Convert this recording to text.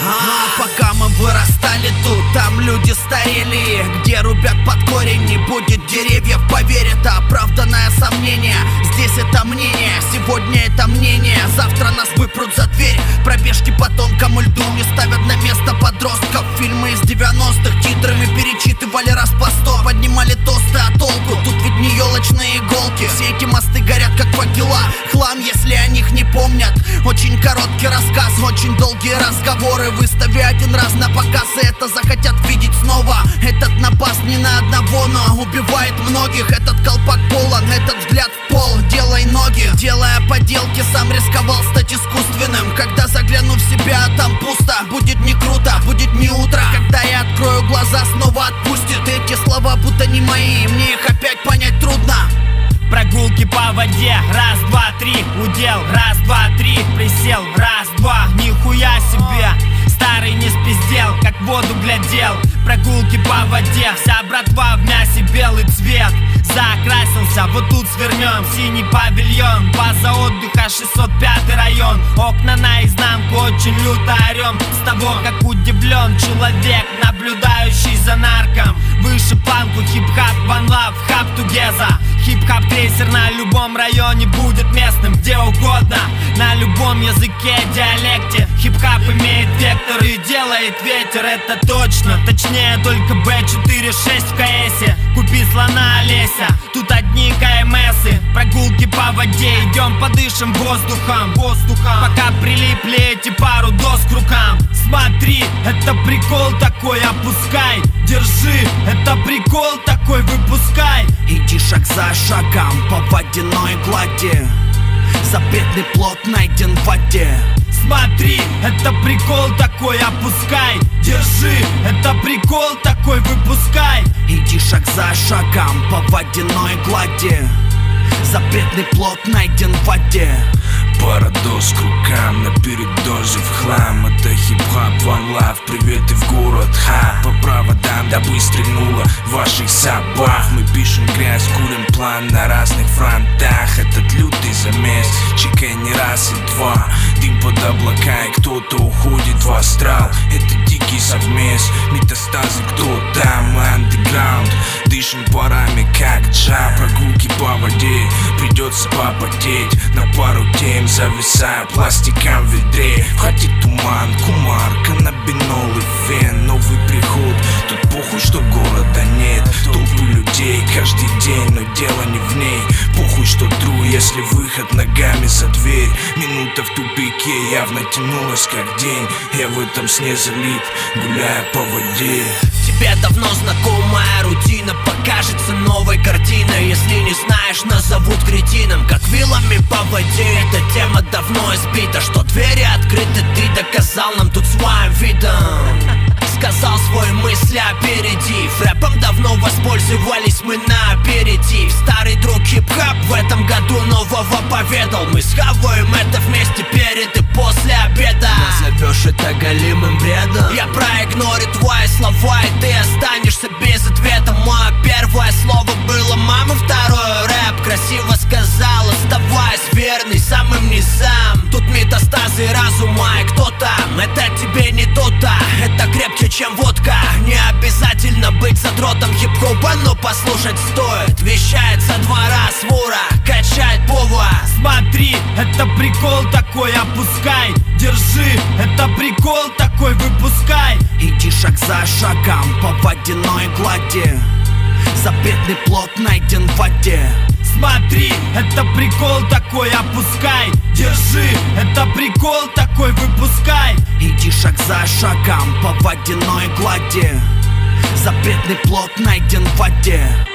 Пока мы вырастали тут, там люди старели. Где рубят под корень, не будет деревьев. Поверь, это оправданное сомнение. Здесь это мнение, сегодня это мнение. Завтра нас выпрут за дверь. Пробежки по тонкому льду не ставят на место подростков. Фильмы из 90-х титрами перечитывали раз по 100. Поднимали тосты, а толку? Тут ведь не елочные иголки. Все эти мосты горят как факела. Хлам, если о них не помнят. Очень короткий рассказ, очень долгие разговоры. Выстави один раз на показ, и это захотят видеть снова. Этот напаст не на одного, но убивает многих. Этот колпак полон, этот взгляд в пол. Делай ноги, делая поделки. Сам рисковал стать искусственным. Когда загляну в себя, там пусто. Будет не круто, будет не утро. Когда я открою глаза, снова отпустит. Эти слова будто не мои, мне их опять понять трудно. Прогулки по воде, раз, два, три, удел, раз, два, три, присел, раз, два, нихуя себе. Старый не спиздел, как в воду глядел. Прогулки по воде, вся братва в мясе, белый цвет. Закрасился, вот тут свернем, синий павильон. База отдыха, 605 район. Окна наизнанку, очень люто орем. С того, как удивлен человек, наблюдающий за нарком. Выше планку, хип-хап, one love, хап together. Хип-хап крейсер на любом районе будет местным, где угодно. На любом языке, диалекте. Хип-хап имеет вектор и делает ветер, это точно. Точнее, только Б4-6 в КСе. Купи слона Олеся, тут одни КМСы. Прогулки по воде, идем подышим воздухом. Пока прилипли эти пару доз к рукам. Смотри, это прикол такой, опускай. Держи, это прикол такой, выпускай. Иди шаг за шагом по водяной глади. Запретный плод найден в воде. Смотри, это прикол такой, опускай. Держи, это прикол такой, выпускай. Иди шаг за шагом по водяной глади. Запретный плод найден в воде. Парадос к рукам, на передозе в хлам. Это хип-хап, one love, приветы в город, ха. По проводам, дабы стрельнуло ваших собак. Мы пишем грязь, курим план на разных фронтах. Этот лютый замес, чекай не раз и два. Дым под облака, и кто-то уходит в астрал. Это дикий совмес, метастазы, кто там, андеграунд. Дышим парами, как джа. Прогулки по воде, придется попотеть. На пару тем зависая пластиком в ведре. Хоть туман, кумар, каннабинол и фен. Новый приход, тут похуй, что города нет. Толпы людей каждый день, но дело не в ней. Похуй, что тру, если выход ногами за дверь. Минута в тупике явно тянулась как день. Я в этом сне залип, гуляя по воде. Тебе давно знакомая рутина покажется новой картиной. Если не знаешь, назовут кретином, как вилами по воде. Эта тема давно избита, что двери открыты. Ты доказал нам тут своим видом. Сказал свой мысли, опередив. Рэпом давно воспользовались мы на аперитив. Старый друг хип-хап в этом году нового поведал. Мы схаваем это вместе перед и после обеда. Назовешь это голимым бредом? Я проигнорю твои слова, и ты останешься без ответа. Мое первое слово было мама, второе рэп. Красиво сказал, оставаясь верный самым низам. Тут метастазы разума, и кто там? Это тебе не то-то, это крепче, чем водка. Не обязательно быть задротом хип-хопа, но послушать стоит. Вещает со двора свора, качает повар. Смотри, это прикол такой, опускай. Держи, это прикол такой, выпускай. Иди шаг за шагом по водяной глади. Запретный плод найден в воде. Смотри, это прикол такой, опускай. Держи, это прикол такой, выпускай. Иди шаг за шагом по водяной глади. Запретный плод найден в воде.